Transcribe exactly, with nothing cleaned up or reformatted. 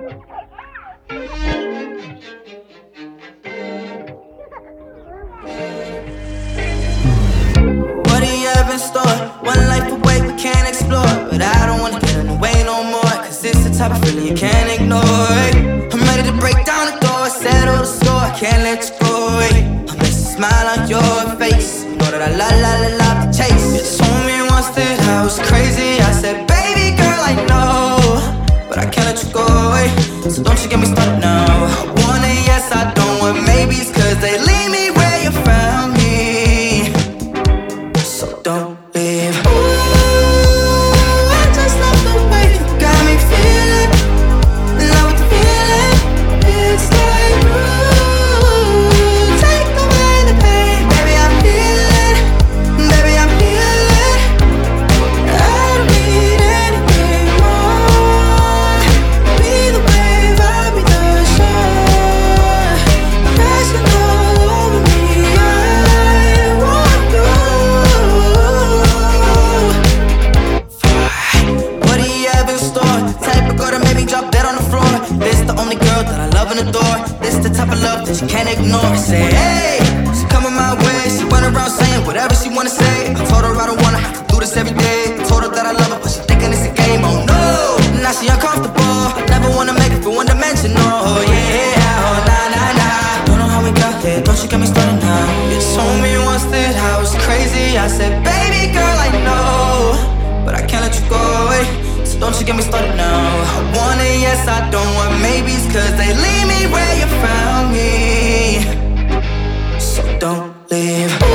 What do you have in store? One life away we can't explore, but I don't wanna get in the way no more, cause it's the type of feeling you can't ignore. I'm ready to break down the door, settle the score, I can't let you go. I miss a smile on your face, you know that I love, love, love, love the chase. You told me once that I was crazy, I said baby girl I know, but I can't let you go, so don't you get me started now. I want a yes, I don't want maybes, cause they leave me where you found me, so don't leave. Ooh, I just love the way you got me feeling, love the feeling. It's like, ooh, take away the pain. Baby, I'm healing, baby, I'm healing. I don't need anything more. Be the wave, I'll be the shore. Crashing all over me, I want you. What do you have in store? Type of girl that made me drop dead on the floor. This the only girl that I love and adore. This the type of love that you can't ignore. Say hey, she coming my way. She run around saying whatever she wanna say. I told her I don't wanna have to do this every day. I told her that I love her, but she thinking it's a game. Oh no, now she uncomfortable. Never wanna make it feel one dimensional. Oh yeah, oh nah nah nah. Don't know how we got here, don't you get me started now. You told me once that I was crazy. I said baby girl I know, but I can't let you go, so don't you get me started now. I want a yes, I don't want maybes, cause they leave me where you found me, so don't leave.